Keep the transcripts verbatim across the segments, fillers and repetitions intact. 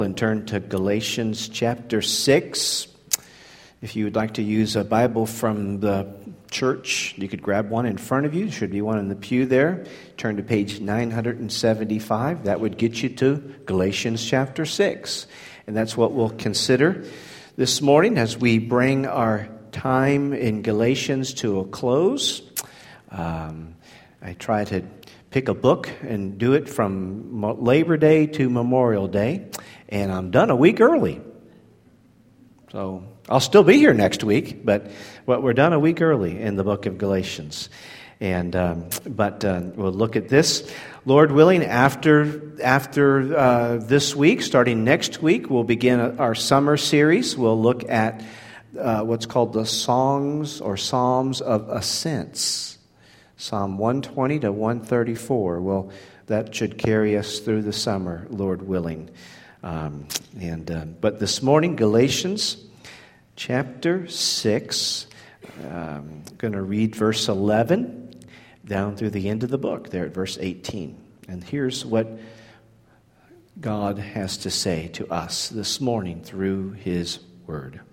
And turn to Galatians chapter six. If you would like to use a Bible from the church, you could grab one in front of you. There should be one in the pew there. Turn to page nine seventy-five. That would get you to Galatians chapter six. And that's what we'll consider this morning as we bring our time in Galatians to a close. Um, I try to pick a book and do it from Labor Day to Memorial Day. And I'm done a week early. So I'll still be here next week, but but we're done a week early in the book of Galatians. And um, but uh, we'll look at this. Lord willing, after after uh, this week, starting next week, we'll begin our summer series. We'll look at uh, what's called the Songs or Psalms of Ascents. Psalm one twenty to one thirty-four. Well, that should carry us through the summer, Lord willing. Um, and uh, but this morning, Galatians chapter six, um, I'm going to read verse eleven down through the end of the book, there at verse eighteen. And here's what God has to say to us this morning through His Word.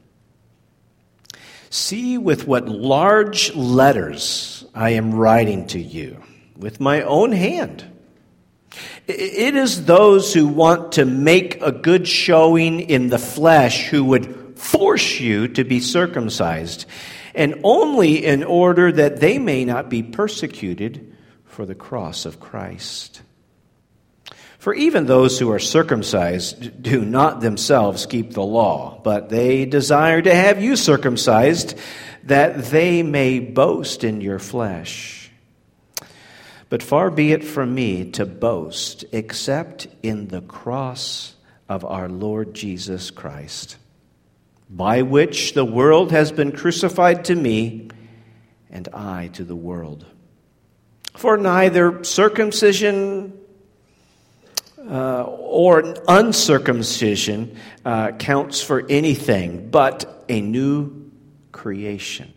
See with what large letters I am writing to you with my own hand. It is those who want to make a good showing in the flesh who would force you to be circumcised, and only in order that they may not be persecuted for the cross of Christ. For even those who are circumcised do not themselves keep the law, but they desire to have you circumcised, that they may boast in your flesh. But far be it from me to boast except in the cross of our Lord Jesus Christ, by which the world has been crucified to me, and I to the world. For neither circumcision uh, or uncircumcision uh, counts for anything, but a new creation.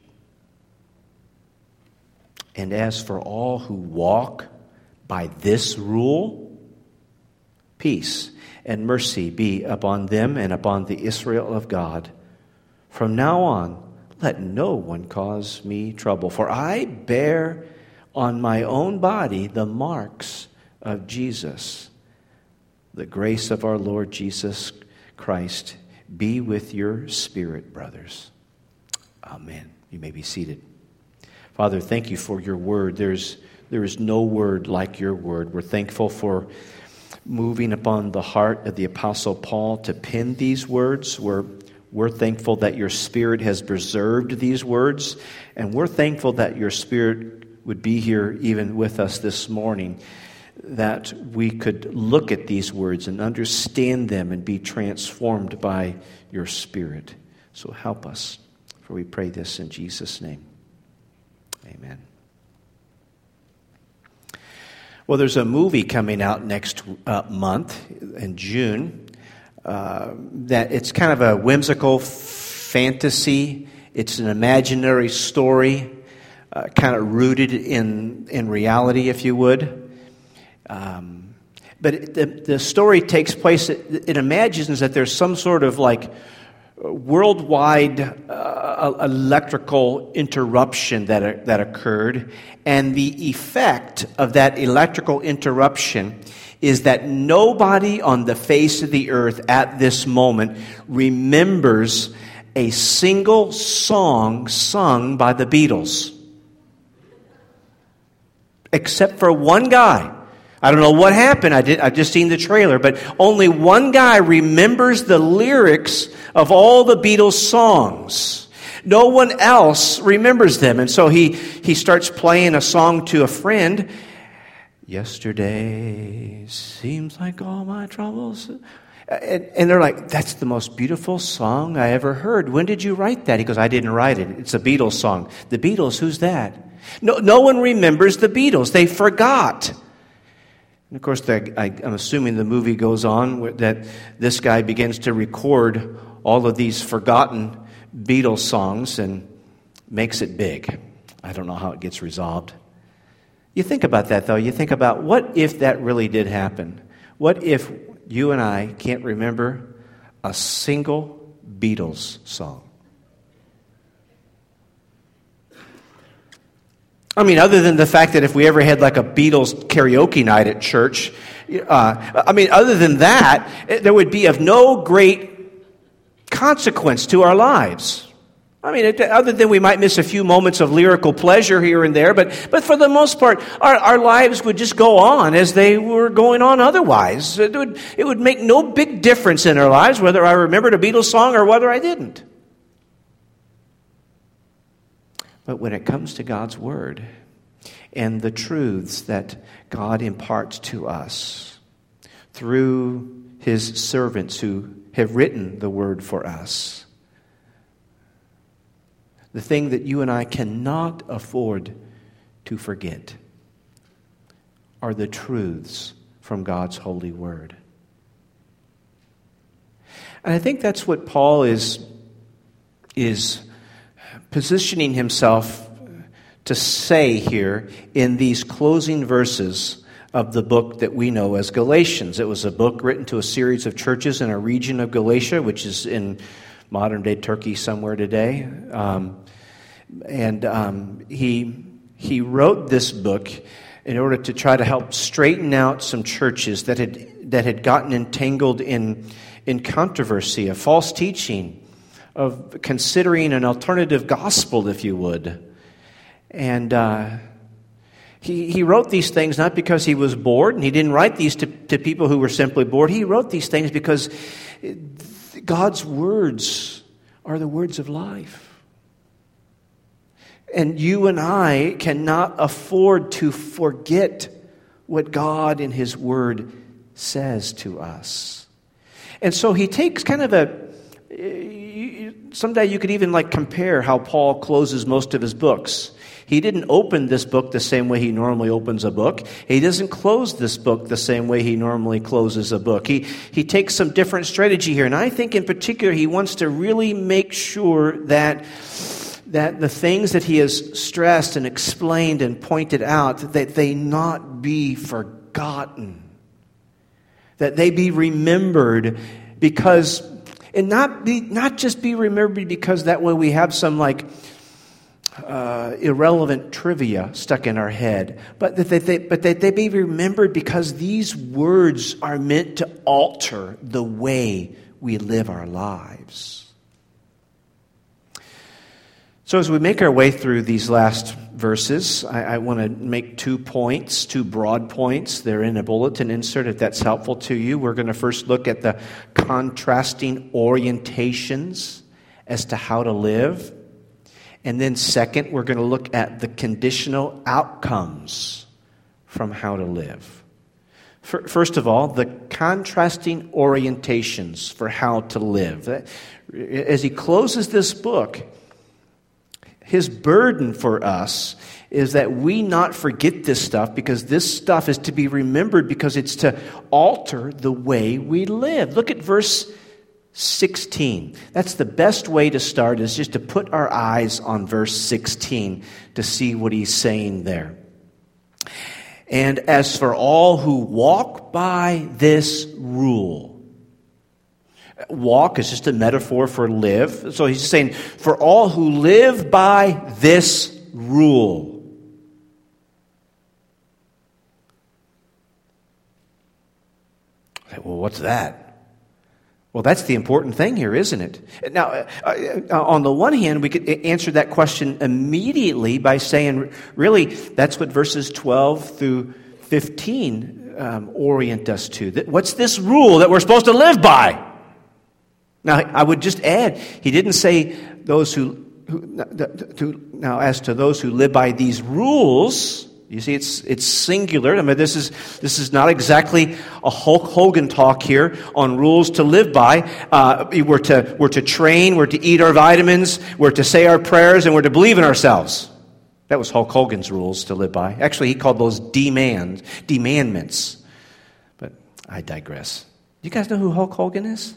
And as for all who walk by this rule, peace and mercy be upon them and upon the Israel of God. From now on, let no one cause me trouble, for I bear on my own body the marks of Jesus. The grace of our Lord Jesus Christ be with your spirit, brothers. Amen. You may be seated. Father, thank you for your word. There's there is no word like your word. We're thankful for moving upon the heart of the Apostle Paul to pen these words. We're, we're thankful that your Spirit has preserved these words. And we're thankful that your Spirit would be here even with us this morning, that we could look at these words and understand them and be transformed by your Spirit. So help us, for we pray this in Jesus' name. Amen. Well, there's a movie coming out next uh, month in June uh, that it's kind of a whimsical fantasy. It's an imaginary story, uh, kind of rooted in, in reality, if you would. Um, but it, the, the story takes place, it, it imagines that there's some sort of like worldwide uh, electrical interruption that that occurred, and the effect of that electrical interruption is that nobody on the face of the earth at this moment remembers a single song sung by the Beatles, except for one guy. I don't know what happened. I did, I've just seen the trailer, but only one guy remembers the lyrics of all the Beatles songs. No one else remembers them. And so he, he starts playing a song to a friend. Yesterday seems like all my troubles. And, and they're like, that's the most beautiful song I ever heard. When did you write that? He goes, I didn't write it. It's a Beatles song. The Beatles, who's that? No, no one remembers the Beatles. They forgot. And of course, the, I, I'm assuming the movie goes on that this guy begins to record all of these forgotten Beatles songs and makes it big. I don't know how it gets resolved. You think about that, though. You think about, what if that really did happen? What if you and I can't remember a single Beatles song. I mean, other than the fact that if we ever had like a Beatles karaoke night at church, uh, I mean, other than that, there would be of no great consequence to our lives. I mean, it, other than we might miss a few moments of lyrical pleasure here and there, but but for the most part, our, our lives would just go on as they were going on otherwise. It would, it would make no big difference in our lives whether I remembered a Beatles song or whether I didn't. But when it comes to God's Word and the truths that God imparts to us through His servants who have written the Word for us, the thing that you and I cannot afford to forget are the truths from God's holy Word. And I think that's what Paul is, is positioning himself to say here in these closing verses of the book that we know as Galatians. It was a book written to a series of churches in a region of Galatia, which is in modern-day Turkey somewhere today. Um, and um, he he wrote this book in order to try to help straighten out some churches that had that had gotten entangled in in controversy, of false teaching, of considering an alternative gospel, if you would. And uh, he he wrote these things not because he was bored, and he didn't write these to, to people who were simply bored. He wrote these things because God's words are the words of life. And you and I cannot afford to forget what God in His Word says to us. And so he takes kind of a, someday you could even like compare how Paul closes most of his books. He didn't open this book the same way he normally opens a book. He doesn't close this book the same way he normally closes a book. He he takes some different strategy here. And I think in particular he wants to really make sure that, that the things that he has stressed and explained and pointed out, that they not be forgotten. That they be remembered because, and not be not just be remembered because that way we have some like Uh, irrelevant trivia stuck in our head, but that they, they, but that they be remembered because these words are meant to alter the way we live our lives. So as we make our way through these last verses, I, I want to make two points, two broad points. They're in a bulletin insert if that's helpful to you. We're going to first look at the contrasting orientations as to how to live. And then second, we're going to look at the conditional outcomes from how to live. First of all, the contrasting orientations for how to live. As he closes this book, his burden for us is that we not forget this stuff, because this stuff is to be remembered because it's to alter the way we live. Look at verse sixteen. That's the best way to start, is just to put our eyes on verse sixteen to see what he's saying there. And as for all who walk by this rule. Walk is just a metaphor for live. So he's saying, for all who live by this rule. Well, what's that? Well, that's the important thing here, isn't it? Now, uh, uh, on the one hand, we could answer that question immediately by saying, really, that's what verses twelve through fifteen um, orient us to. What's this rule that we're supposed to live by? Now, I would just add, he didn't say those who, who to, now as to those who live by these rules. You see, it's it's singular. I mean, this is this is not exactly a Hulk Hogan talk here on rules to live by. Uh, we're to we're to train, we're to eat our vitamins, we're to say our prayers, and we're to believe in ourselves. That was Hulk Hogan's rules to live by. Actually, he called those demand demandments. But I digress. You guys know who Hulk Hogan is?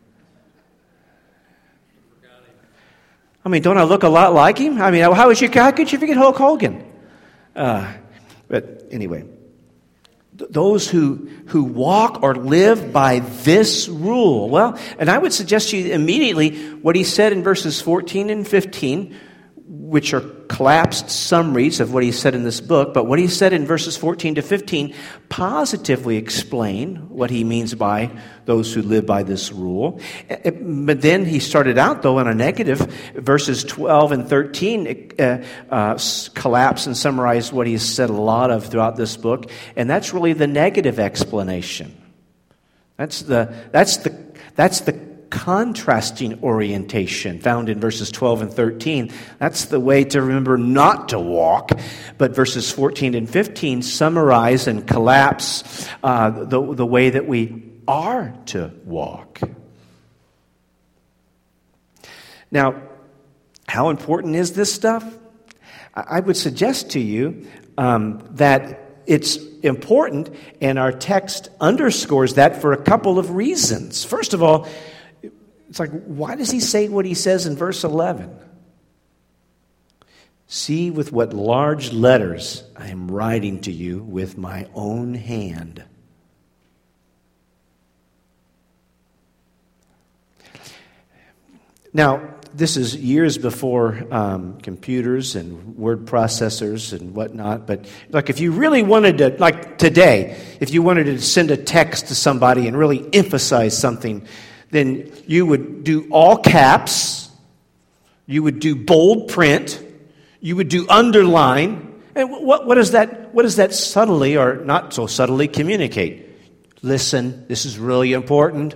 I mean, don't I look a lot like him? I mean, how is you? How could you forget Hulk Hogan? Uh, but anyway, those who who walk or live by this rule. Well, and I would suggest to you immediately what he said in verses fourteen and fifteen, which are collapsed summaries of what he said in this book, but what he said in verses fourteen to fifteen positively explain what he means by those who live by this rule. But then he started out, though, in a negative. Verses twelve and thirteen uh, uh, collapse and summarize what he's said a lot of throughout this book, and that's really the negative explanation. That's the that's the that's the contrasting orientation found in verses twelve and thirteen. That's the way to remember not to walk. But verses fourteen and fifteen summarize and collapse uh, the, the way that we are to walk. Now, how important is this stuff? I would suggest to you um, that it's important, and our text underscores that for a couple of reasons. First of all, it's like, why does he say what he says in verse eleven? See with what large letters I am writing to you with my own hand. Now, this is years before um, computers and word processors and whatnot, but like if you really wanted to, like today, if you wanted to send a text to somebody and really emphasize something, then you would do all caps, you would do bold print, you would do underline. And what, what does that what does that subtly or not so subtly communicate? Listen, this is really important.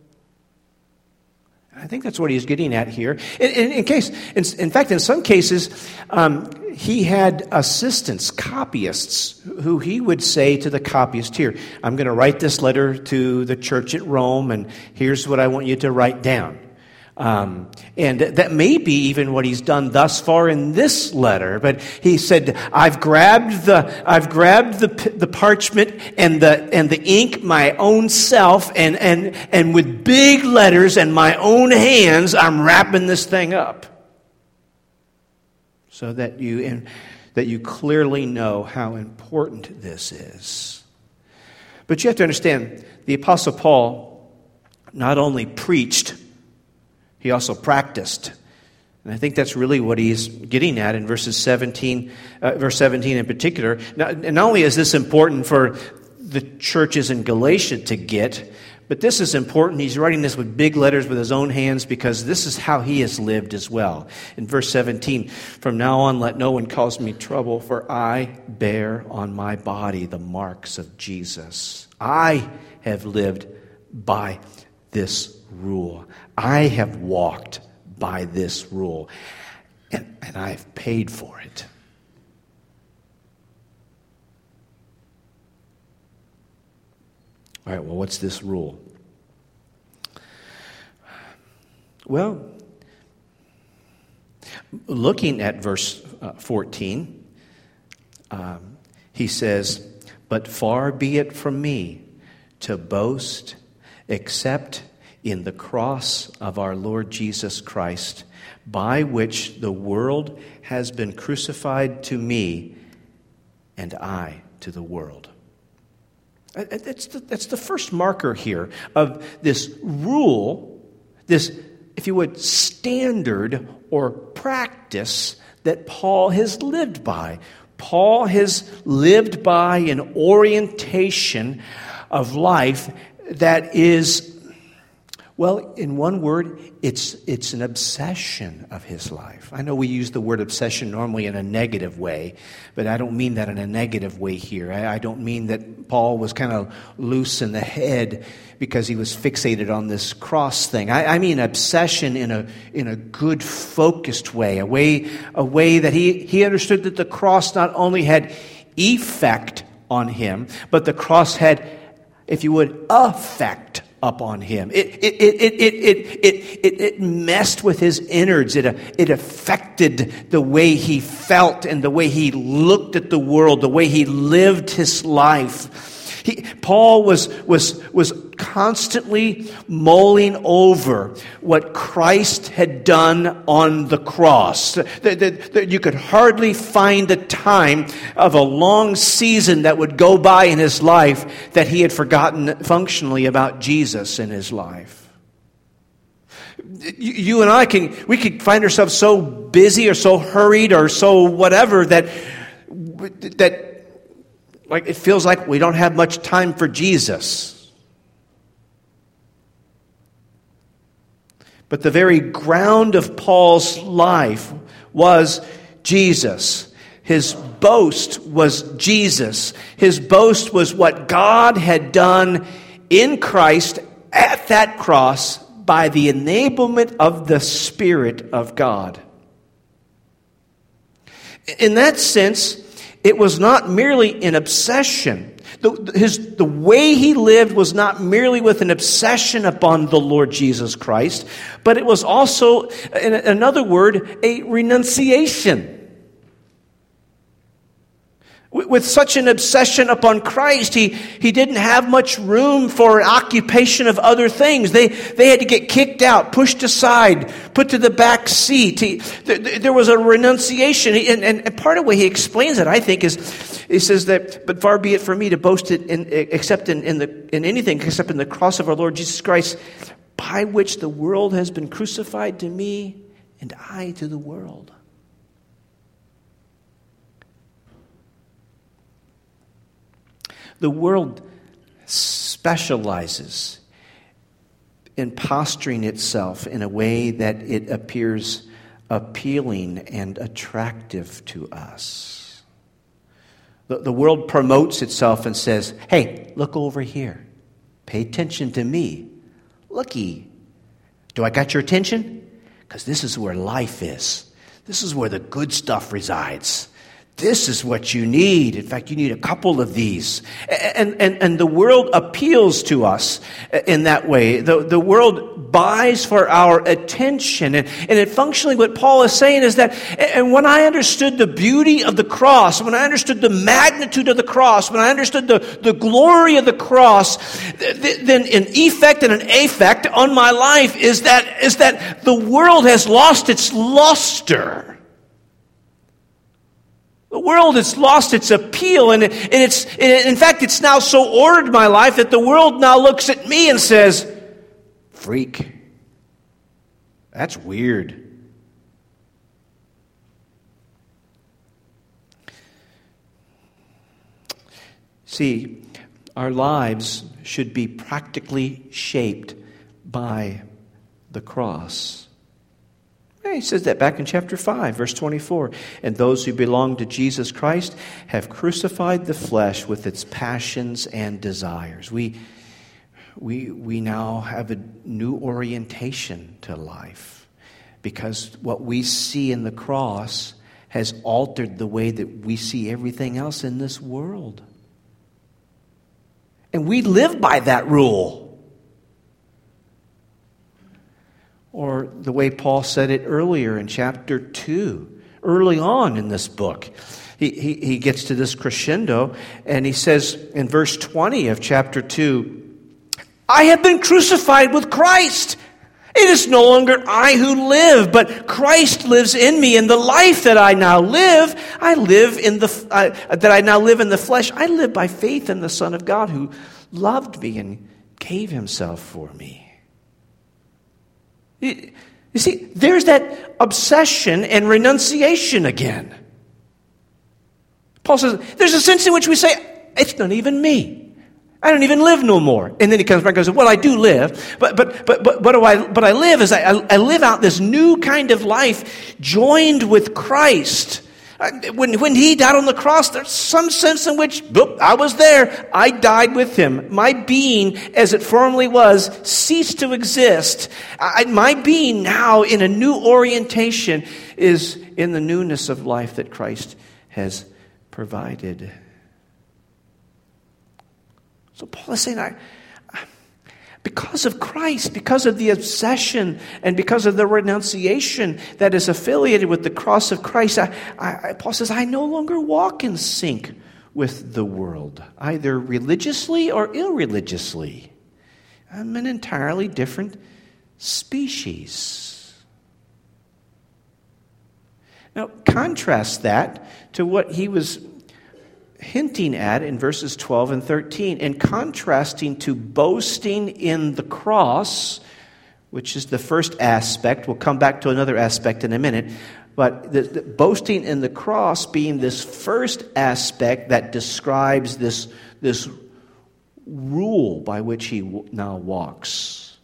I think that's what he's getting at here. In, in, in case, in, in fact, in some cases, um, he had assistants, copyists, who he would say to the copyist, here, I'm going to write this letter to the church at Rome, and here's what I want you to write down. Um, and that may be even what he's done thus far in this letter. But he said, "I've grabbed the I've grabbed the the parchment and the and the ink my own self, and and and with big letters and my own hands, I'm wrapping this thing up, so that you and that you clearly know how important this is." But you have to understand, the Apostle Paul not only preached, he also practiced. And I think that's really what he's getting at in verses seventeen, uh, verse seventeen in particular. Now, and not only is this important for the churches in Galatia to get, but this is important. He's writing this with big letters with his own hands because this is how he has lived as well. In verse seventeen, from now on let no one cause me trouble, for I bear on my body the marks of Jesus. I have lived by this rule. I have walked by this rule, and, and I've paid for it. All right, well, what's this rule? Well, looking at verse uh, fourteen, um, he says, "But far be it from me to boast except in the cross of our Lord Jesus Christ, by which the world has been crucified to me, and I to the world." That's the, that's the first marker here of this rule, this, if you would, standard or practice that Paul has lived by. Paul has lived by an orientation of life that is, well, in one word, it's it's an obsession of his life. I know we use the word obsession normally in a negative way, but I don't mean that in a negative way here. I, I don't mean that Paul was kind of loose in the head because he was fixated on this cross thing. I, I mean obsession in a in a good, focused way, a way a way that he, he understood that the cross not only had effect on him, but the cross had, if you would, effect upon him. It it it it it it it, it messed with his innards. It it affected the way he felt and the way he looked at the world, the way he lived his life. He, Paul was, was, was constantly mulling over what Christ had done on the cross. The, the, the, you could hardly find a time of a long season that would go by in his life that he had forgotten functionally about Jesus in his life. You, you and I can, we could find ourselves so busy or so hurried or so whatever that, that Like it feels like we don't have much time for Jesus. But the very ground of Paul's life was Jesus. His boast was Jesus. His boast was what God had done in Christ at that cross by the enablement of the Spirit of God. In that sense, it was not merely an obsession. The, his, the way he lived was not merely with an obsession upon the Lord Jesus Christ, but it was also, in another word, a renunciation. With such an obsession upon Christ, he, he didn't have much room for an occupation of other things. They, they had to get kicked out, pushed aside, put to the back seat. He, th- there was a renunciation. He, and, and part of the way he explains it, I think, is he says that, but far be it from me to boast it in, except in, in, the, in anything except in the cross of our Lord Jesus Christ, by which the world has been crucified to me and I to the world. The world specializes in posturing itself in a way that it appears appealing and attractive to us. The, the world promotes itself and says, hey, look over here. Pay attention to me. Looky. Do I got your attention? Because this is where life is. This is where the good stuff resides. This is what you need. In fact, you need a couple of these. And, and, and the world appeals to us in that way. The, the world buys for our attention. And, and it functionally, what Paul is saying is that, and when I understood the beauty of the cross, when I understood the magnitude of the cross, when I understood the, the glory of the cross, then an effect and an affect on my life is that, is that the world has lost its luster. The world has lost its appeal, and, and it's and in fact, it's now so ordered my life that the world now looks at me and says, freak. That's weird. See, our lives should be practically shaped by the cross. He says that back in chapter five, verse twenty-four. And those who belong to Jesus Christ have crucified the flesh with its passions and desires. We, we, we now have a new orientation to life because what we see in the cross has altered the way that we see everything else in this world. And we live by that rule. Or the way Paul said it earlier in chapter two, early on in this book. He, he, he gets to this crescendo, and he says in verse twenty of chapter two, I have been crucified with Christ. It is no longer I who live, but Christ lives in me. And the life that I now live, I live in the uh, that I now live in the flesh. I live by faith in the Son of God who loved me and gave himself for me. You see, there's that obsession and renunciation again. Paul says, there's a sense in which we say, it's not even me. I don't even live no more. And then he comes back and goes, well, I do live, but but but but what do I but I live is I, I live out this new kind of life joined with Christ. When, when he died on the cross, there's some sense in which, boop, I was there. I died with him. My being, as it formerly was, ceased to exist. I, my being now in a new orientation is in the newness of life that Christ has provided. So Paul is saying, I, because of Christ, because of the obsession and because of the renunciation that is affiliated with the cross of Christ, I, I, Paul says, I no longer walk in sync with the world, either religiously or irreligiously. I'm an entirely different species. Now, contrast that to what he was hinting at in verses twelve and thirteen, and contrasting to boasting in the cross, which is the first aspect. We'll come back to another aspect in a minute. But the, the boasting in the cross being this first aspect that describes this, this rule by which he w- now walks.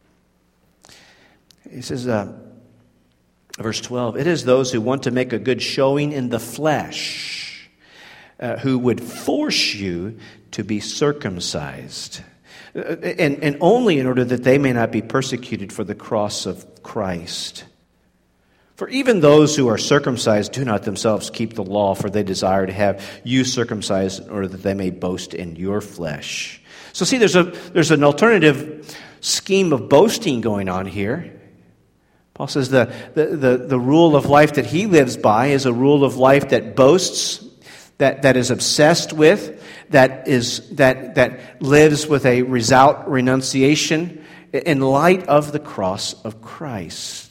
He says, uh, verse twelve, it is those who want to make a good showing in the flesh, uh, who would force you to be circumcised, uh, and, and only in order that they may not be persecuted for the cross of Christ. For even those who are circumcised do not themselves keep the law, for they desire to have you circumcised in order that they may boast in your flesh. So see, there's a there's an alternative scheme of boasting going on here. Paul says the, the, the, the rule of life that he lives by is a rule of life that boasts, that, that is obsessed with, that is that that lives with a result renunciation in light of the cross of Christ.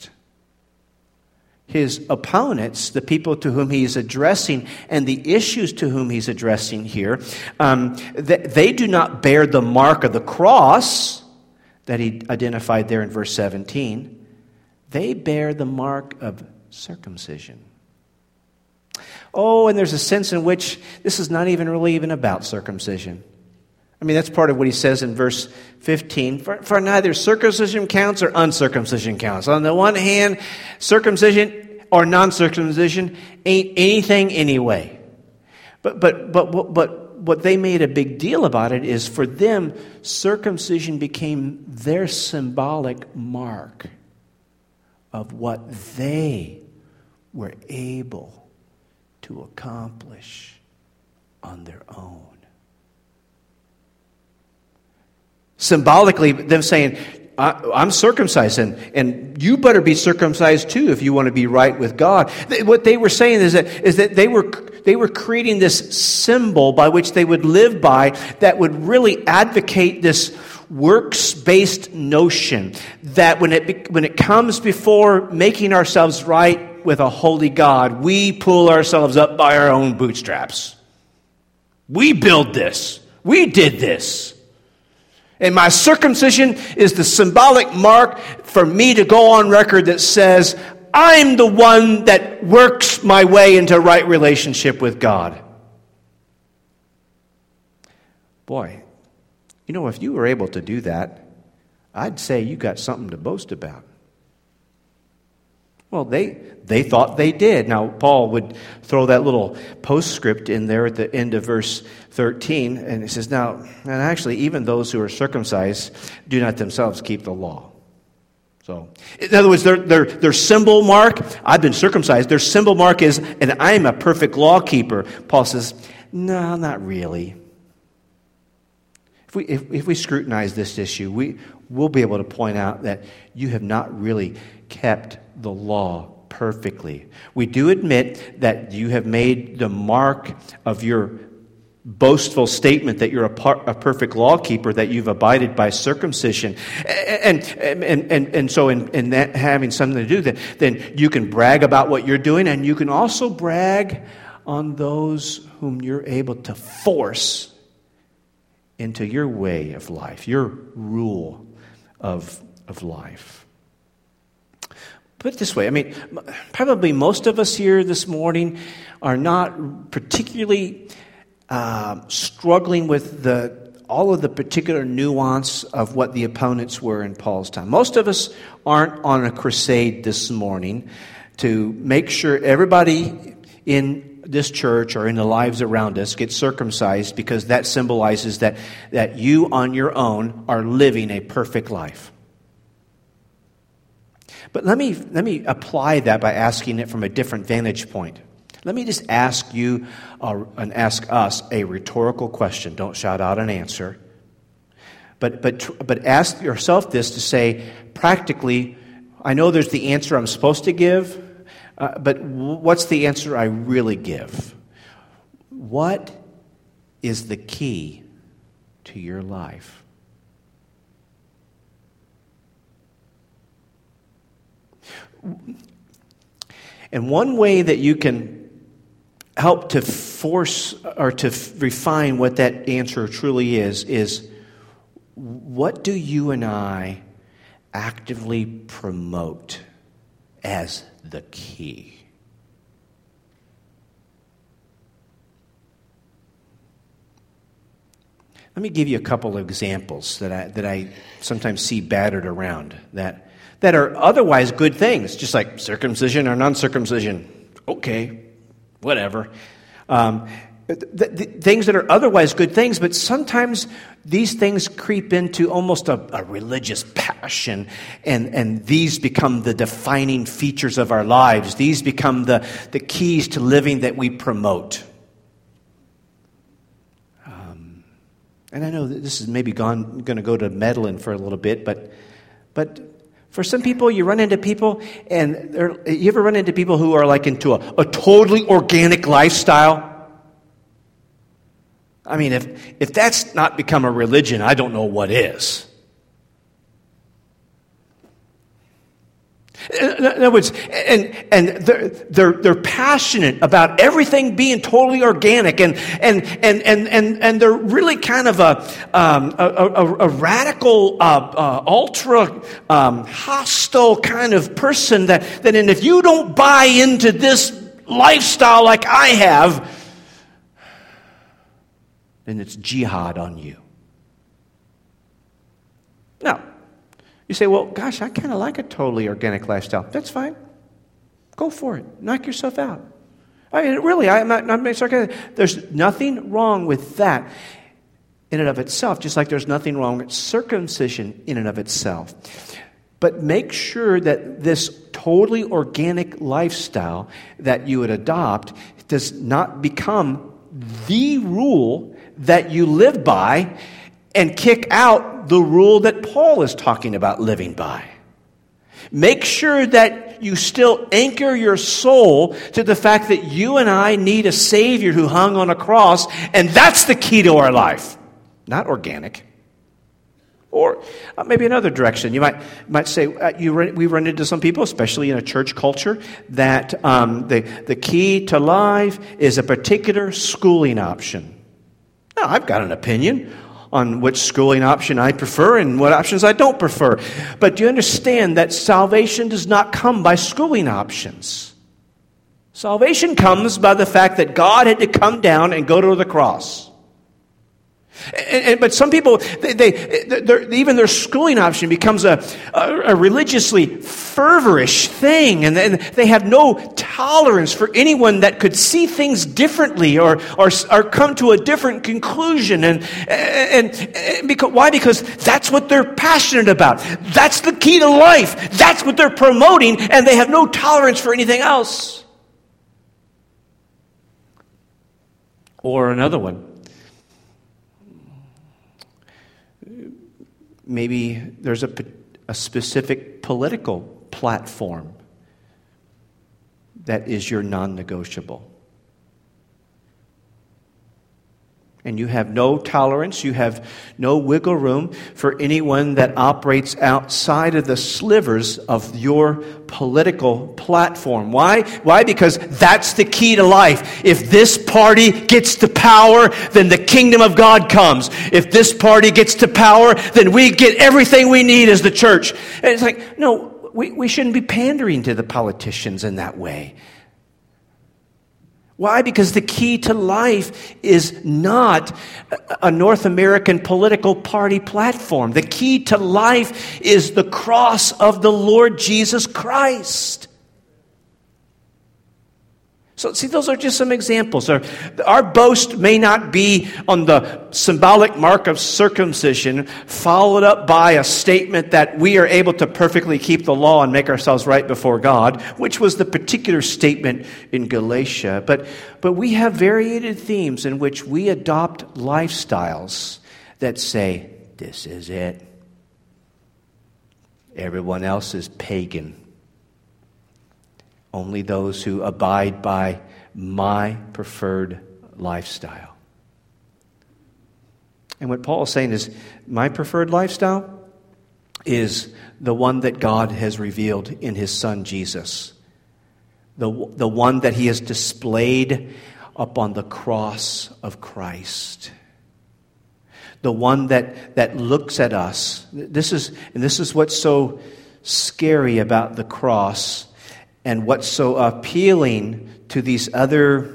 His opponents, the people to whom he's addressing, and the issues to whom he's addressing here, um, they, they do not bear the mark of the cross that he identified there in verse seventeen. They bear the mark of circumcision. Oh, and there's a sense in which this is not even really even about circumcision. I mean, that's part of what he says in verse fifteen. For, for neither circumcision counts or uncircumcision counts. On the one hand, circumcision or non-circumcision ain't anything anyway. But but but but what they made a big deal about it is for them, circumcision became their symbolic mark of what they were able to accomplish on their own. Symbolically, them saying, I'm circumcised, and, and you better be circumcised too if you want to be right with God. What they were saying is that is that they were they were creating this symbol by which they would live by that would really advocate this works-based notion that when it when it comes before making ourselves right with a holy God, we pull ourselves up by our own bootstraps. We build this. We did this. And my circumcision is the symbolic mark for me to go on record that says, I'm the one that works my way into right relationship with God. Boy, you know, if you were able to do that, I'd say you got something to boast about. Well, they they thought they did. Now, Paul would throw that little postscript in there at the end of verse thirteen, and he says, now, and actually, even those who are circumcised do not themselves keep the law. So, in other words, their, their, their symbol mark, I've been circumcised, their symbol mark is, and I'm a perfect law keeper. Paul says, no, not really. If we, if, if we scrutinize this issue, we, we'll be able to point out that you have not really kept the law perfectly. We do admit that you have made the mark of your boastful statement that you're a, par- a perfect law keeper, that you've abided by circumcision. And and and, and so in, in that having something to do that, then you can brag about what you're doing, and you can also brag on those whom you're able to force into your way of life, your rule of, of life. Put it this way, I mean, probably most of us here this morning are not particularly uh, struggling with the all of the particular nuance of what the opponents were in Paul's time. Most of us aren't on a crusade this morning to make sure everybody in this church or in the lives around us gets circumcised, because that symbolizes that, that you on your own are living a perfect life. But let me let me apply that by asking it from a different vantage point. Let me just ask you uh, and ask us a rhetorical question. Don't shout out an answer. But but but ask yourself this to say, practically, I know there's the answer I'm supposed to give, uh, but what's the answer I really give? What is the key to your life. And one way that you can help to force or to refine what that answer truly is, is what do you and I actively promote as the key? Let me give you a couple of examples that I that I sometimes see battered around that that are otherwise good things, just like circumcision or non-circumcision. Okay, whatever. Um, th- th- things that are otherwise good things, but sometimes these things creep into almost a, a religious passion, and, and these become the defining features of our lives. These become the, the keys to living that we promote. Um, and I know that this is maybe gone, going to go to meddling for a little bit, but but. For some people, you run into people, and you ever run into people who are like into a, a totally organic lifestyle? I mean, if if that's not become a religion, I don't know what is. In other words, and and they're they're they're passionate about everything being totally organic, and and and and and, and they're really kind of a um, a, a, a radical, uh, uh, ultra um, hostile kind of person. That that, and if you don't buy into this lifestyle like I have, then it's jihad on you. Now, you say, well, gosh, I kind of like a totally organic lifestyle. That's fine. Go for it. Knock yourself out. I mean, really, I'm not, I'm not sarcastic. There's nothing wrong with that in and of itself, just like there's nothing wrong with circumcision in and of itself. But make sure that this totally organic lifestyle that you would adopt does not become the rule that you live by and kick out the rule that Paul is talking about living by. Make sure that you still anchor your soul to the fact that you and I need a Savior who hung on a cross, and that's the key to our life, not organic. Or uh, maybe another direction. You might might say, uh, you run, we run into some people, especially in a church culture, that um, the, the key to life is a particular schooling option. Now, I've got an opinion on which schooling option I prefer and what options I don't prefer. But do you understand that salvation does not come by schooling options? Salvation comes by the fact that God had to come down and go to the cross. And, and, but some people, they, they even their schooling option becomes a, a, a religiously fervorish thing, and, and they have no tolerance for anyone that could see things differently or or, or come to a different conclusion. And, and, and because, why? Because that's what they're passionate about. That's the key to life. That's what they're promoting, and they have no tolerance for anything else. Or another one. Maybe there's a, a specific political platform that is your non-negotiable. And you have no tolerance, you have no wiggle room for anyone that operates outside of the slivers of your political platform. Why? Why? Because that's the key to life. If this party gets to power, then the kingdom of God comes. If this party gets to power, then we get everything we need as the church. And it's like, no, we, we shouldn't be pandering to the politicians in that way. Why? Because the key to life is not a North American political party platform. The key to life is the cross of the Lord Jesus Christ. So, see, those are just some examples. Our, our boast may not be on the symbolic mark of circumcision, followed up by a statement that we are able to perfectly keep the law and make ourselves right before God, which was the particular statement in Galatia. But, but we have variated themes in which we adopt lifestyles that say, this is it. Everyone else is pagan. Only those who abide by my preferred lifestyle. And what Paul is saying is, my preferred lifestyle is the one that God has revealed in His Son Jesus. The, the one that He has displayed upon the cross of Christ. The one that, that looks at us. This is, and this is what's so scary about the cross, and what's so appealing to these other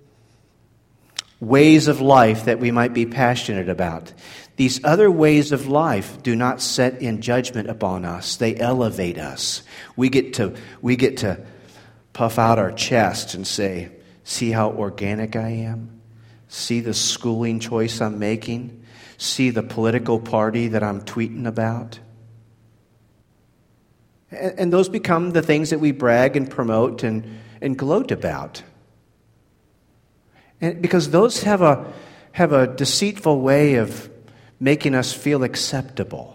ways of life that we might be passionate about. These other ways of life do not set in judgment upon us. They elevate us. We get to, we get to puff out our chest and say, see how organic I am? See the schooling choice I'm making? See the political party that I'm tweeting about? And, and those become the things that we brag and promote and, and gloat about. And because those have a have a deceitful way of making us feel acceptable.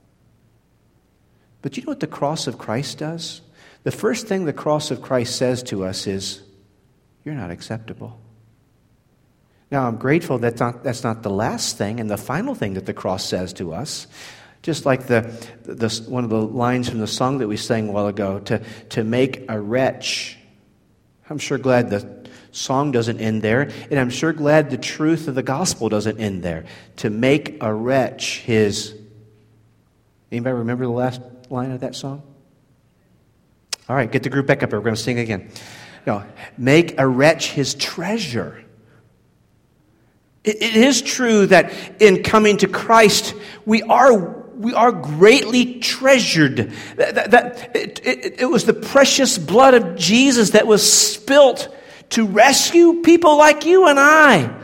But you know what the cross of Christ does? The first thing the cross of Christ says to us is, you're not acceptable. Now, I'm grateful that that's not, that's not the last thing and the final thing that the cross says to us. Just like the, the one of the lines from the song that we sang a while ago, to, to make a wretch. I'm sure glad the song doesn't end there, and I'm sure glad the truth of the gospel doesn't end there. To make a wretch his... Anybody remember the last line of that song? All right, get the group back up here. We're going to sing again. No, make a wretch his treasure. It, it is true that in coming to Christ, we are we are greatly treasured. That, that, that it, it, it was the precious blood of Jesus that was spilt to rescue people like you and I.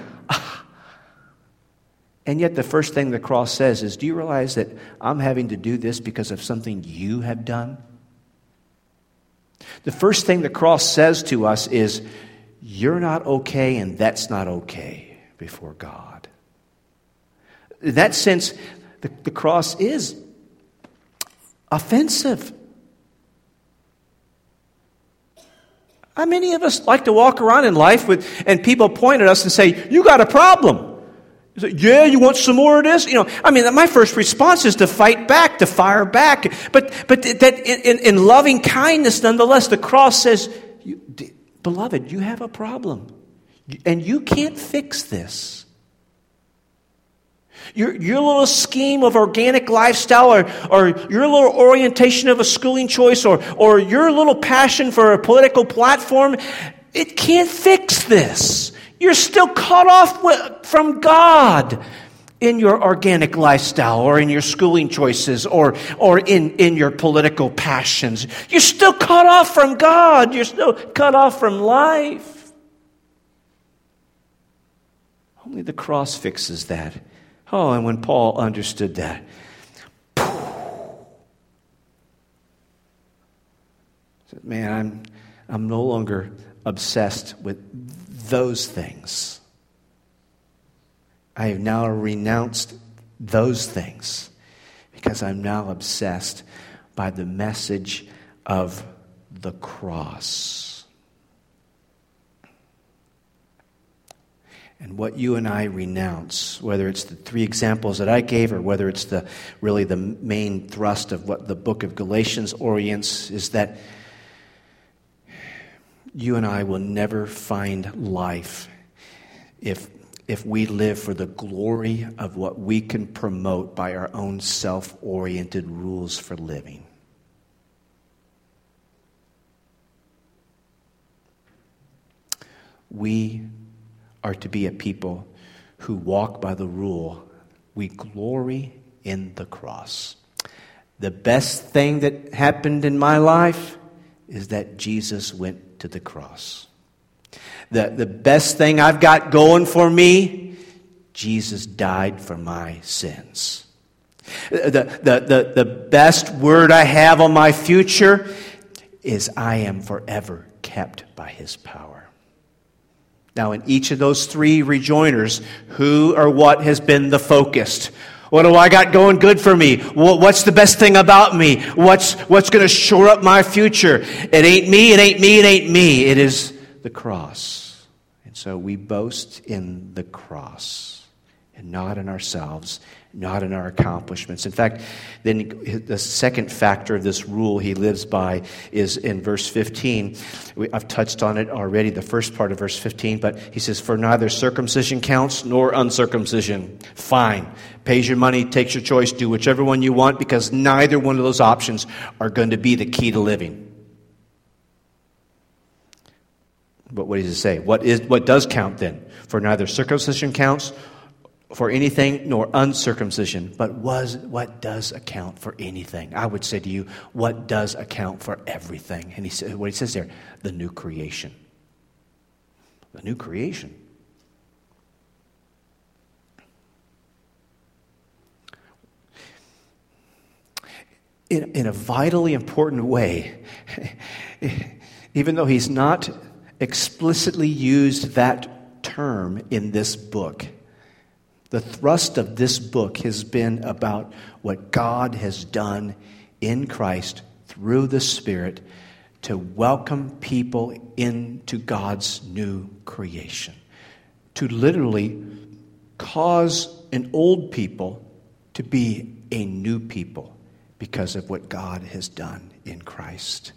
And yet the first thing the cross says is, do you realize that I'm having to do this because of something you have done? The first thing the cross says to us is, you're not okay and that's not okay before God. In that sense, the, the cross is offensive. How many of us like to walk around in life with, and people point at us and say, you got a problem? You say, yeah, you want some more of this? You know, I mean, my first response is to fight back, to fire back. But but that in, in loving kindness, nonetheless, the cross says, you, beloved, you have a problem. And you can't fix this. Your, your little scheme of organic lifestyle, or, or your little orientation of a schooling choice, or, or your little passion for a political platform, it can't fix this. You're still cut off with, from God in your organic lifestyle, or in your schooling choices, or, or in, in your political passions. You're still cut off from God. You're still cut off from life. Only the cross fixes that. Oh, and when Paul understood that, said, man, I'm I'm no longer obsessed with those things. I have now renounced those things because I'm now obsessed by the message of the cross. And what you and I renounce, whether it's the three examples that I gave, or whether it's the really the main thrust of what the book of Galatians orients, is that you and I will never find life if if we live for the glory of what we can promote by our own self-oriented rules for living. We are to be a people who walk by the rule, we glory in the cross. The best thing that happened in my life is that Jesus went to the cross. The, the best thing I've got going for me, Jesus died for my sins. The, the, the, the best word I have on my future is I am forever kept by His power. Now, in each of those three rejoinders, who or what has been the focus? What do I got going good for me? What's the best thing about me? What's what's going to shore up my future? It ain't me, it ain't me, it ain't me. It is the cross. And so we boast in the cross. and not in ourselves, not in our accomplishments. In fact, then the second factor of this rule he lives by is in verse fifteen. We, I've touched on it already, the first part of verse fifteen, but he says, for neither circumcision counts nor uncircumcision. Fine. Pays your money, takes your choice, do whichever one you want, because neither one of those options are going to be the key to living. But what does it say? What is what does count then? For neither circumcision counts for anything, nor uncircumcision. But was what does account for anything? I would say to you, what does account for everything? And he says, what he says there, the new creation. The new creation. In, in a vitally important way, even though he's not explicitly used that term in this book, the thrust of this book has been about what God has done in Christ through the Spirit to welcome people into God's new creation. To literally cause an old people to be a new people because of what God has done in Christ.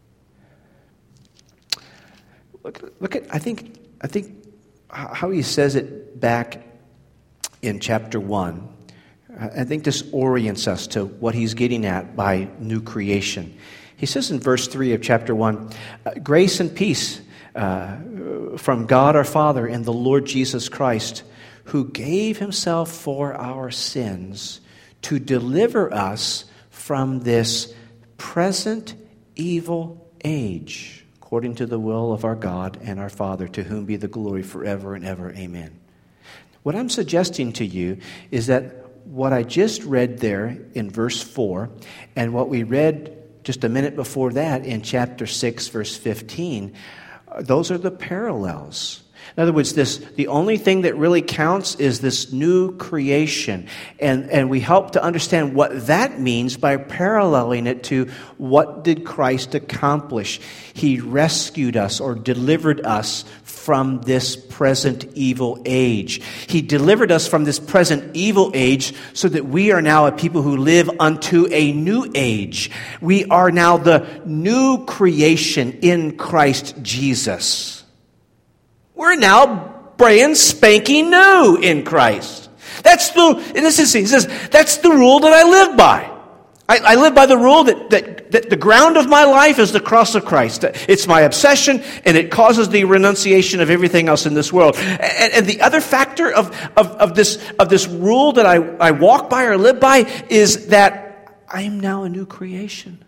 Look, look at, I think, I think how he says it back in chapter one. I think this orients us to what he's getting at by new creation. He says in verse three of chapter one, grace and peace uh, from God our Father and the Lord Jesus Christ, who gave himself for our sins to deliver us from this present evil age, according to the will of our God and our Father, to whom be the glory forever and ever. Amen. What I'm suggesting to you is that what I just read there in verse four and what we read just a minute before that in chapter six, verse fifteen, those are the parallels. In other words, this the only thing that really counts is this new creation. And, and we help to understand what that means by paralleling it to what did Christ accomplish. He rescued us or delivered us from this present evil age. He delivered us from this present evil age so that we are now a people who live unto a new age. We are now the new creation in Christ Jesus. We're now brand spanking new in Christ. That's the, and this is, he says, that's the rule that I live by. I, I live by the rule that, that, that the ground of my life is the cross of Christ. It's my obsession, and it causes the renunciation of everything else in this world. And, and the other factor of, of, of this of this rule that I, I walk by or live by is that I am now a new creation.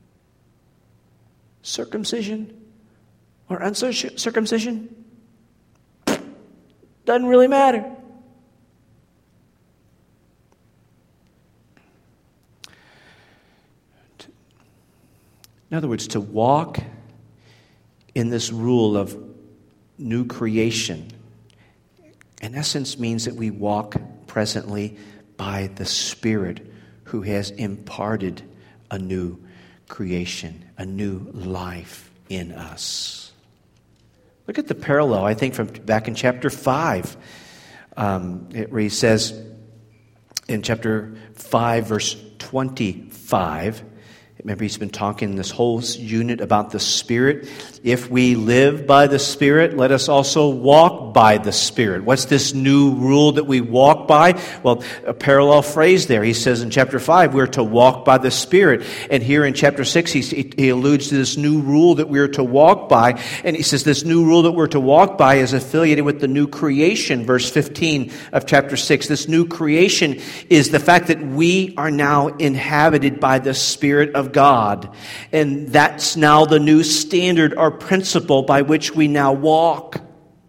Circumcision or uncircumcision doesn't really matter. In other words, to walk in this rule of new creation, in essence, means that we walk presently by the Spirit who has imparted a new creation, a new life in us. Look at the parallel, I think, from back in chapter five, um, where he says in chapter five, verse twenty-five, remember, he's been talking this whole unit about the Spirit. If we live by the Spirit, let us also walk by the Spirit. What's this new rule that we walk by? Well, a parallel phrase there. He says in chapter five, we're to walk by the Spirit. And here in chapter six, he, he alludes to this new rule that we're to walk by. And he says this new rule that we're to walk by is affiliated with the new creation, verse fifteen of chapter six. This new creation is the fact that we are now inhabited by the Spirit of God. And that's now the new standard or principle by which we now walk.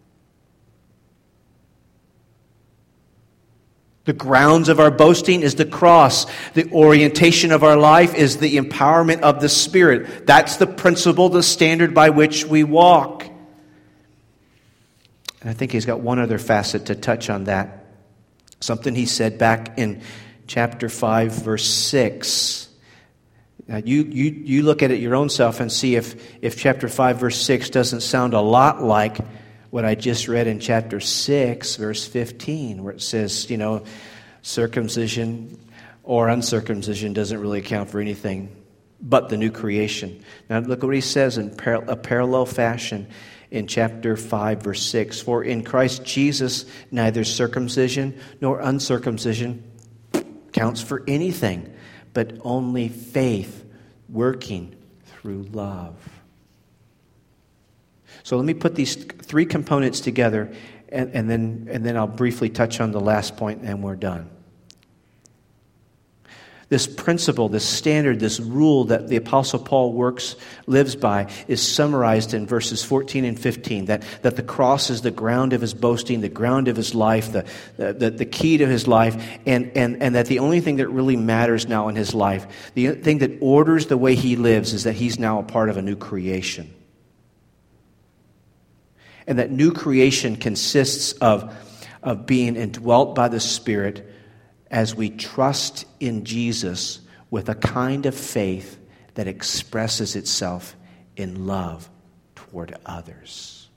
The grounds of our boasting is the cross. The orientation of our life is the empowerment of the Spirit. That's the principle, the standard by which we walk. And I think he's got one other facet to touch on that. Something he said back in chapter five, verse six. Now you, you, you look at it your own self and see if, if chapter five, verse six doesn't sound a lot like what I just read in chapter six, verse fifteen, where it says, you know, circumcision or uncircumcision doesn't really account for anything but the new creation. Now look what he says in par- a parallel fashion in chapter five, verse six. For in Christ Jesus, neither circumcision nor uncircumcision counts for anything, but only faith working through love. So let me put these three components together, and, and then and then I'll briefly touch on the last point, and we're done. This principle, this standard, this rule that the Apostle Paul works, lives by, is summarized in verses fourteen and fifteen. That, that the cross is the ground of his boasting, the ground of his life, the, the, the key to his life, and, and, and that the only thing that really matters now in his life, the thing that orders the way he lives, is that he's now a part of a new creation. And that new creation consists of, of being indwelt by the Spirit as we trust in Jesus with a kind of faith that expresses itself in love toward others.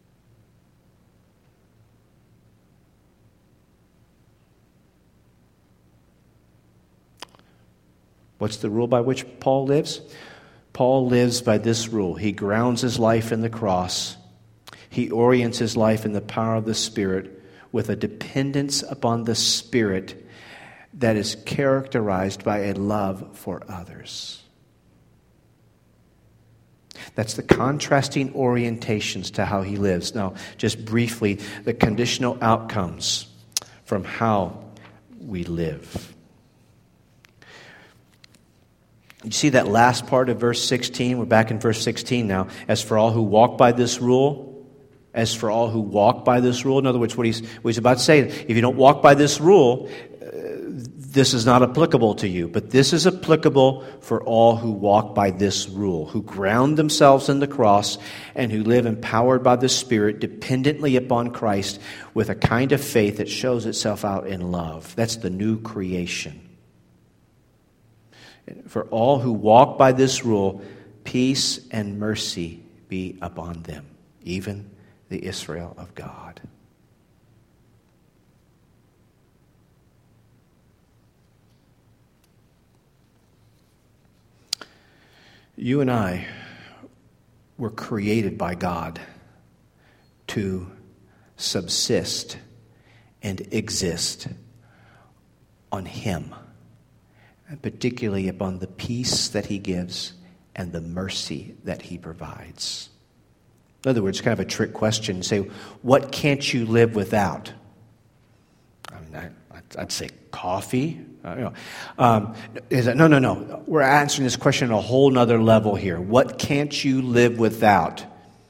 What's the rule by which Paul lives? Paul lives by this rule. He grounds his life in the cross. He orients his life in the power of the Spirit with a dependence upon the Spirit that is characterized by a love for others. That's the contrasting orientations to how he lives. Now, just briefly, the conditional outcomes from how we live. You see that last part of verse sixteen? We're back in verse sixteen now. As for all who walk by this rule, as for all who walk by this rule. In other words, what he's, what he's about to say, if you don't walk by this rule, this is not applicable to you, but this is applicable for all who walk by this rule, who ground themselves in the cross and who live empowered by the Spirit, dependently upon Christ, with a kind of faith that shows itself out in love. That's the new creation. For all who walk by this rule, peace and mercy be upon them, even the Israel of God. You and I were created by God to subsist and exist on Him, and particularly upon the peace that He gives and the mercy that He provides. In other words, kind of a trick question. Say, what can't you live without? I mean, I, I'd say coffee. Uh, you know, um, is that, no, no, no. We're answering this question on a whole nother level here. What can't you live without?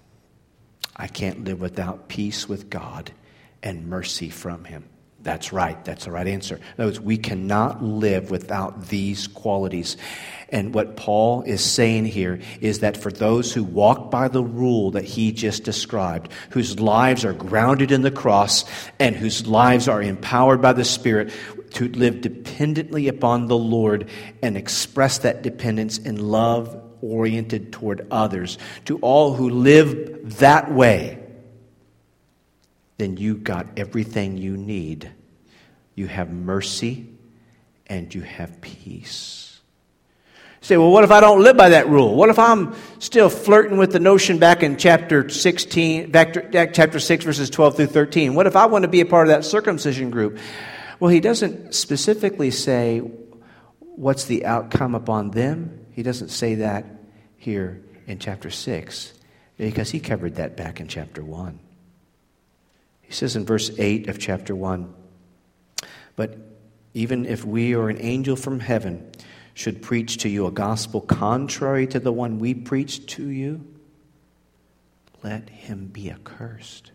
I can't live without peace with God and mercy from Him. That's right. That's the right answer. In other words, we cannot live without these qualities. And what Paul is saying here is that for those who walk by the rule that he just described, whose lives are grounded in the cross and whose lives are empowered by the Spirit to live dependently upon the Lord and express that dependence in love oriented toward others, to all who live that way, then you got everything you need. You have mercy and you have peace. You say, well, what if I don't live by that rule? What if I'm still flirting with the notion back in chapter sixteen, back to, chapter six, verses twelve through thirteen? What if I want to be a part of that circumcision group? Well, he doesn't specifically say what's the outcome upon them. He doesn't say that here in chapter six, because he covered that back in chapter one. He says in verse eight of chapter one, but even if we or an angel from heaven should preach to you a gospel contrary to the one we preach to you, let him be accursed.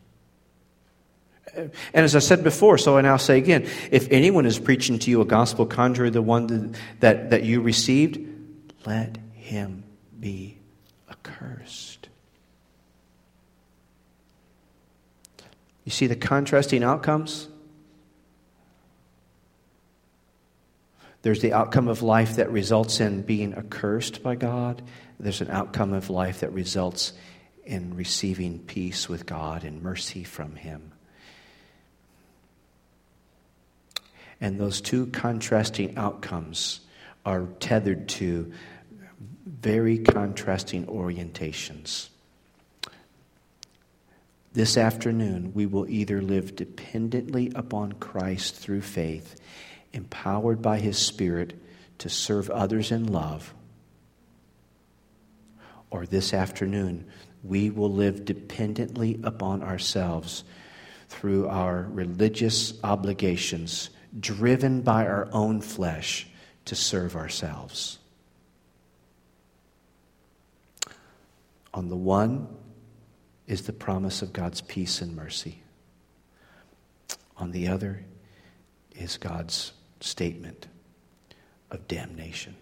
And as I said before, so I now say again, if anyone is preaching to you a gospel contrary to the one that, that, that you received, let him be accursed. You see the contrasting outcomes? There's the outcome of life that results in being accursed by God. There's an outcome of life that results in receiving peace with God and mercy from Him. And those two contrasting outcomes are tethered to very contrasting orientations. This afternoon, we will either live dependently upon Christ through faith, empowered by His Spirit to serve others in love, or this afternoon, we will live dependently upon ourselves through our religious obligations, driven by our own flesh to serve ourselves. On the one is the promise of God's peace and mercy. On the other is God's statement of damnation.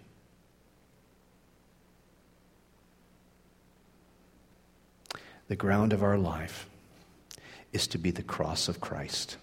The ground of our life is to be the cross of Christ.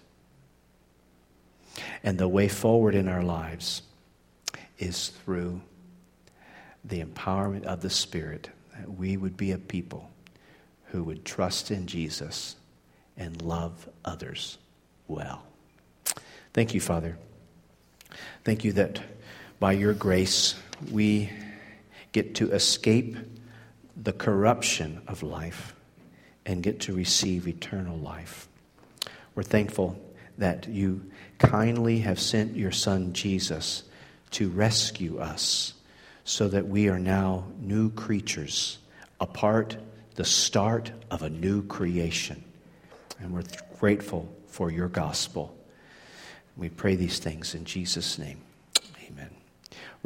And the way forward in our lives is through the empowerment of the Spirit, that we would be a people who would trust in Jesus and love others well. Thank you, Father. Thank you that by your grace we get to escape the corruption of life and get to receive eternal life. We're thankful that you kindly have sent your Son Jesus to rescue us so that we are now new creatures, a part, the start of a new creation. And we're grateful for your gospel. We pray these things in Jesus' name. Amen.